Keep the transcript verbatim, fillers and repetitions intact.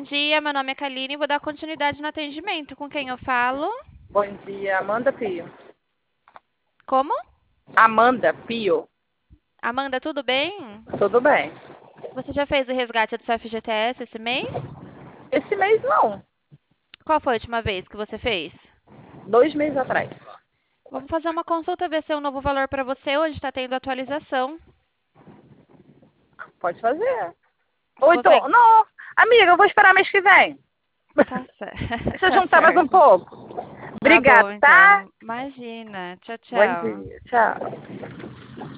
dia, meu nome é Kaline e vou dar continuidade no atendimento. Com quem eu falo? Bom dia, Amanda Pio. Como? Amanda Pio. Amanda, tudo bem? Tudo bem? Você já fez o resgate do seu F G T S esse mês? Esse mês não. Qual foi a última vez que você fez? Dois meses atrás. Vamos fazer uma consulta, ver se é um novo valor para você. Hoje está tendo atualização. Pode fazer. Ou então, Você. não. Amiga, eu vou esperar mês que vem. Tá certo. Deixa eu Tá juntar mais um certo. pouco. Tá bom, Obrigada, tá? então. Imagina. Tchau, Bom tchau. dia. Tchau.